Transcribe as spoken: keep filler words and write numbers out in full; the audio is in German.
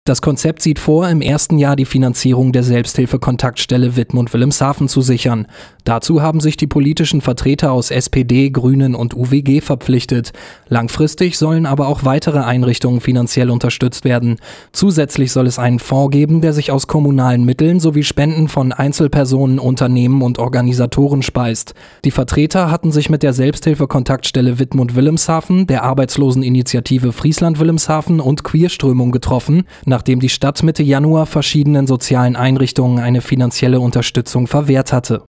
Das Konzept sieht vor, im ersten Jahr die Finanzierung der Selbsthilfe-Kontaktstelle Wittmund-Wilhelmshaven zu sichern. Dazu haben sich die politischen Vertreter aus S P D, Grünen und U W G verpflichtet. Langfristig sollen aber auch weitere Einrichtungen finanziell unterstützt werden. Zusätzlich soll es einen Fonds geben, der sich aus kommunalen Mitteln sowie Spenden von Einzelpersonen, Unternehmen und Organisatoren speist. Die Vertreter hatten sich mit der Selbsthilfe-Kontaktstelle Wittmund-Wilhelmshaven, der Arbeitsloseninitiative Friesland-Wilhelmshaven und Queerströmung getroffen, nachdem die Stadt Mitte Januar verschiedenen sozialen Einrichtungen eine finanzielle Unterstützung verwehrt hatte.